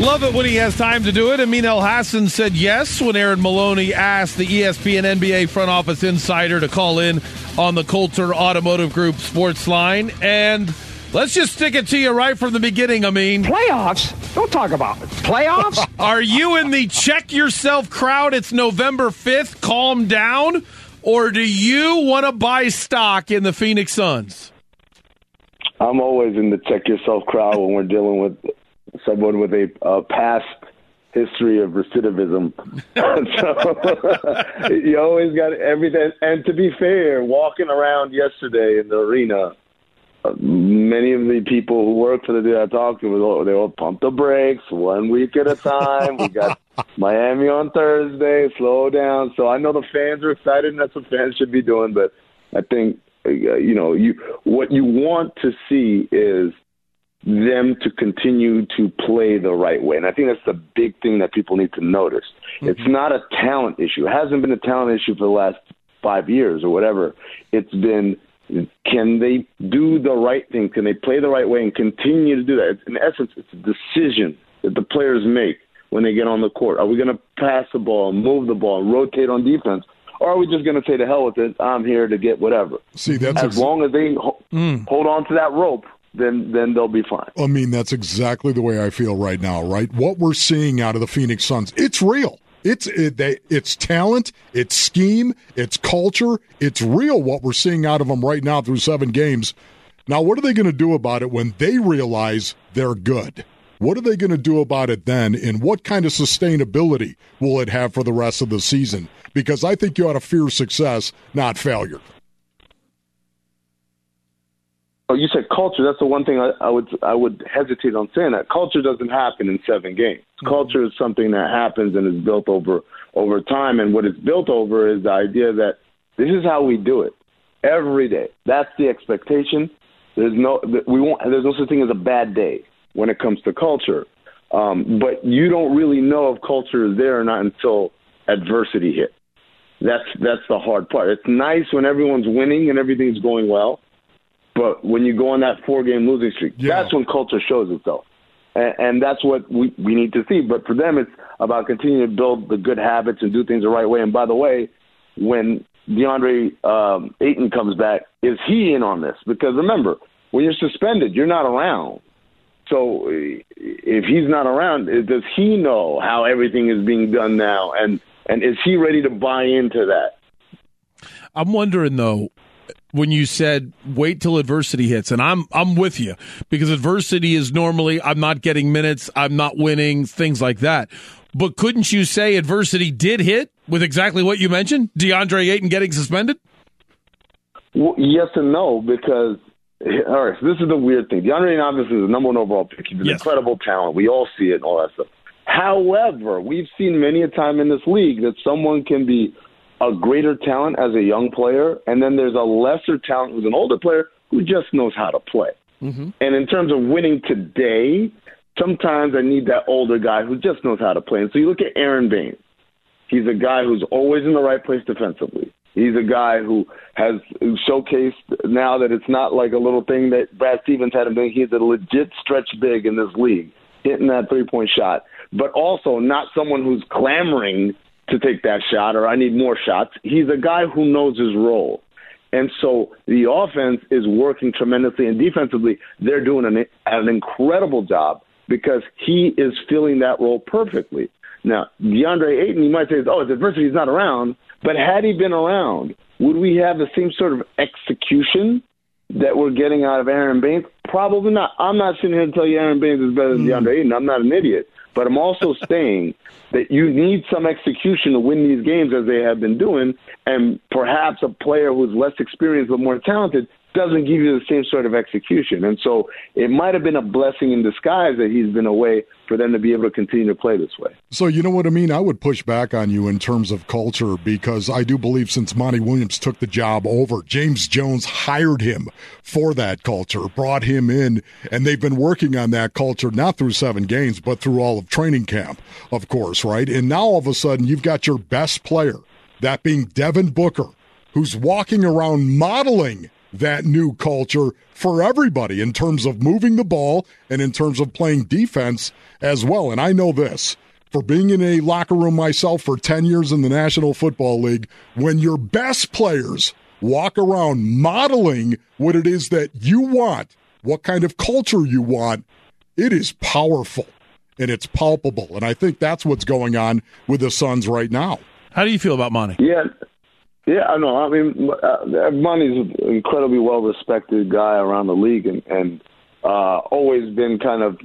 Love it when he has time to do it. Amin Elhassan said yes when Aaron Maloney asked the ESPN NBA front office insider to call in on the Coulter Automotive Group sports line. And let's just stick it to you right from the beginning, Amin. Playoffs? Don't talk about it. Playoffs? Are you in the check yourself crowd? It's November 5th. Calm down. Or do you want to buy stock in the Phoenix Suns? I'm always in the check yourself crowd when we're dealing with someone with a past history of recidivism. So you always got everything. And to be fair, walking around yesterday in the arena, many of the people who work for the deal I talked to, they all pump the brakes 1 week at a time. We got Miami on Thursday, slow down. So I know the fans are excited, and that's what fans should be doing. But I think, what you want to see is them to continue to play the right way. And I think that's the big thing that people need to notice. Mm-hmm. It's not a talent issue. It hasn't been a talent issue for the last 5 years or whatever. It's been, can they do the right thing? Can they play the right way and continue to do that? In essence, it's a decision that the players make when they get on the court. Are we going to pass the ball, move the ball, rotate on defense? Or are we just going to say, to hell with it, I'm here to get whatever? See, that's as long as they hold on to that rope, then they'll be fine. I mean, that's exactly the way I feel right now, right? What we're seeing out of the Phoenix Suns, it's real. It's talent, it's scheme, it's culture. It's real what we're seeing out of them right now through 7 games. Now, what are they going to do about it when they realize they're good? What are they going to do about it then, and what kind of sustainability will it have for the rest of the season? Because I think you ought to fear success, not failure. Oh, you said culture. That's the one thing I would hesitate on saying that. Culture doesn't happen in 7 games. Mm-hmm. Culture is something that happens and is built over time. And what it's built over is the idea that this is how we do it every day. That's the expectation. There's no such thing as a bad day when it comes to culture. But you don't really know if culture is there or not until adversity hits. That's the hard part. It's nice when everyone's winning and everything's going well. But when you go on that 4-game losing streak, that's when culture shows itself. And that's what we need to see. But for them, it's about continuing to build the good habits and do things the right way. And by the way, when DeAndre Ayton comes back, is he in on this? Because remember, when you're suspended, you're not around. So if he's not around, does he know how everything is being done now? And is he ready to buy into that? I'm wondering, though, when you said wait till adversity hits, and I'm with you, because adversity is normally I'm not getting minutes, I'm not winning, things like that. But couldn't you say adversity did hit with exactly what you mentioned, DeAndre Ayton getting suspended? Well, yes and no, because all right, so this is the weird thing. DeAndre Ayton obviously is the number 1 overall pick. He's an incredible talent. We all see it and all that stuff. However, we've seen many a time in this league that someone can be a greater talent as a young player, and then there's a lesser talent who's an older player who just knows how to play. Mm-hmm. And in terms of winning today, sometimes I need that older guy who just knows how to play. And so you look at Aaron Baines. He's a guy who's always in the right place defensively. He's a guy who has showcased now that it's not like a little thing that Brad Stevens had him doing. He's a legit stretch big in this league, hitting that three-point shot, but also not someone who's clamoring to take that shot or I need more shots. He's a guy who knows his role. And so the offense is working tremendously, and defensively they're doing an incredible job because he is filling that role perfectly. Now, DeAndre Ayton, you might say, it's adversity, he's not around. But had he been around, would we have the same sort of execution that we're getting out of Aaron Baines? Probably not. I'm not sitting here to tell you Aaron Baines is better than DeAndre Ayton. I'm not an idiot. But I'm also saying that you need some execution to win these games as they have been doing, and perhaps a player who's less experienced but more talented doesn't give you the same sort of execution. And so it might have been a blessing in disguise that he's been away for them to be able to continue to play this way. So you know what I mean? I would push back on you in terms of culture because I do believe since Monty Williams took the job over, James Jones hired him for that culture, brought him in, and they've been working on that culture not through 7 games, but through all of training camp, of course, right? And now all of a sudden you've got your best player, that being Devin Booker, who's walking around modeling that new culture for everybody in terms of moving the ball and in terms of playing defense as well. And I know this, for being in a locker room myself for 10 years in the National Football League, when your best players walk around modeling what it is that you want, what kind of culture you want, it is powerful and it's palpable. And I think that's what's going on with the Suns right now. How do you feel about Monty? Yeah, I know. I mean, Monty's an incredibly well-respected guy around the league and always been kind of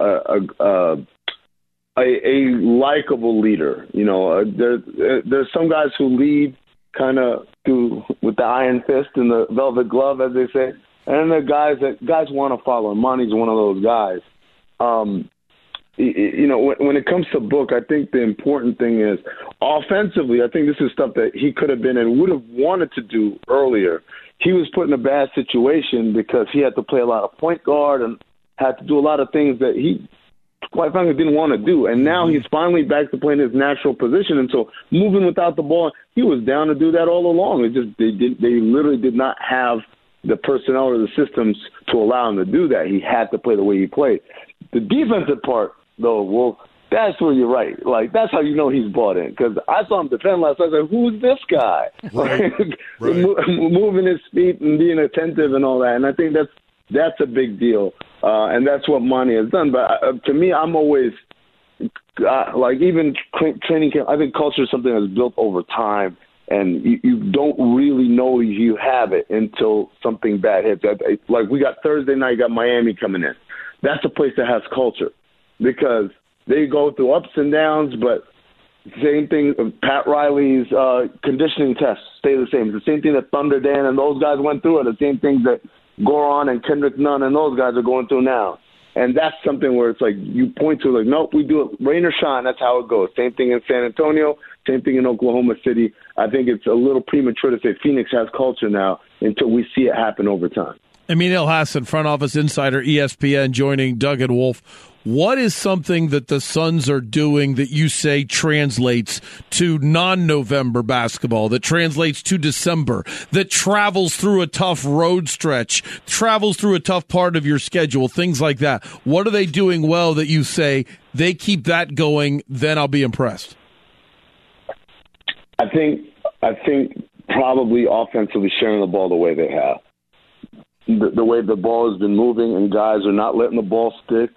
a likable leader. You know, there's some guys who lead kind of with the iron fist and the velvet glove, as they say, and there are guys want to follow. And Monty's one of those guys. You know, when it comes to Book, I think the important thing is offensively, I think this is stuff that he could have been and would have wanted to do earlier. He was put in a bad situation because he had to play a lot of point guard and had to do a lot of things that he, quite frankly, didn't want to do. And now he's finally back to playing his natural position. And so moving without the ball, he was down to do that all along. It just they literally did not have the personnel or the systems to allow him to do that. He had to play the way he played. The defensive part, though, well, that's where you're right. Like, that's how you know he's bought in. Because I saw him defend last night. I was like, who's this guy? Right. Moving his feet and being attentive and all that. And I think that's a big deal. And that's what Monty has done. But to me, I'm always, like, even training camp, I think culture is something that's built over time. And you don't really know you have it until something bad hits. Like, we got Thursday night, you got Miami coming in. That's a place that has culture because they go through ups and downs, but same thing, Pat Riley's conditioning tests stay the same. It's the same thing that Thunder Dan and those guys went through, and the same things that Goran and Kendrick Nunn and those guys are going through now. And that's something where it's like you point to, like, nope, we do it rain or shine. That's how it goes. Same thing in San Antonio, same thing in Oklahoma City. I think it's a little premature to say Phoenix has culture now until we see it happen over time. Amin Elhassan, front office insider, ESPN, joining Doug and Wolf. What is something that the Suns are doing that you say translates to non-November basketball, that translates to December, that travels through a tough road stretch, travels through a tough part of your schedule, things like that? What are they doing well that you say they keep that going, then I'll be impressed? I think probably offensively sharing the ball the way they have. The way the ball has been moving and guys are not letting the ball stick.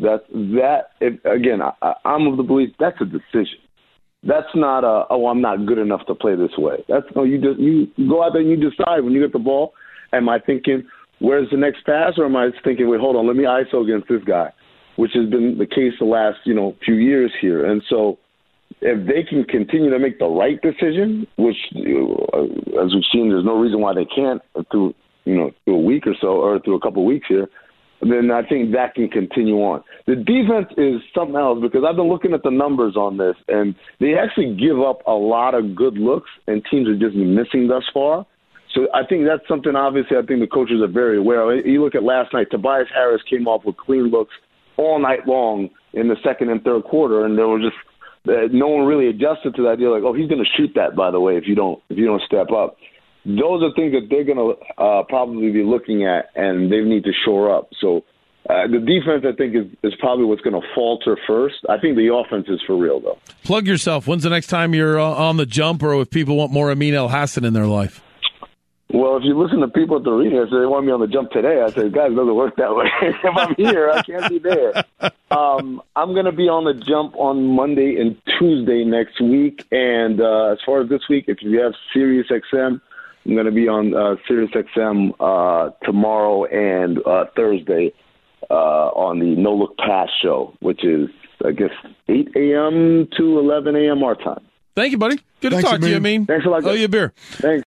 I'm of the belief that's a decision. That's not I'm not good enough to play this way. You go out there and you decide when you get the ball, am I thinking, where's the next pass? Or am I thinking, wait, hold on, let me ISO against this guy, which has been the case the last, few years here. And so if they can continue to make the right decision, which, as we've seen, there's no reason why they can't through a week or so or through a couple of weeks here, then I think that can continue on. The defense is something else because I've been looking at the numbers on this, and they actually give up a lot of good looks, and teams are just missing thus far. So I think that's something, obviously, I think the coaches are very aware of. You look at last night, Tobias Harris came off with clean looks all night long in the second and third quarter, and there was just no one really adjusted to the idea, like, oh, he's going to shoot that, by the way, if you don't step up. Those are things that they're going to probably be looking at, and they need to shore up. So the defense, I think, is probably what's going to falter first. I think the offense is for real, though. Plug yourself. When's the next time you're on the jump, or if people want more Amin Elhassan in their life? Well, if you listen to people at the arena, say they want me on the jump today, I say, guys, it doesn't work that way. If I'm here, I can't be there. I'm going to be on the jump on Monday and Tuesday next week. And as far as this week, if you have SiriusXM, I'm going to be on SiriusXM tomorrow and Thursday on the No Look Pass show, which is, I guess, 8 a.m. to 11 a.m. our time. Thank you, buddy. Good to talk to you, Amin. Thanks a lot. Oh, you a beer. Thanks.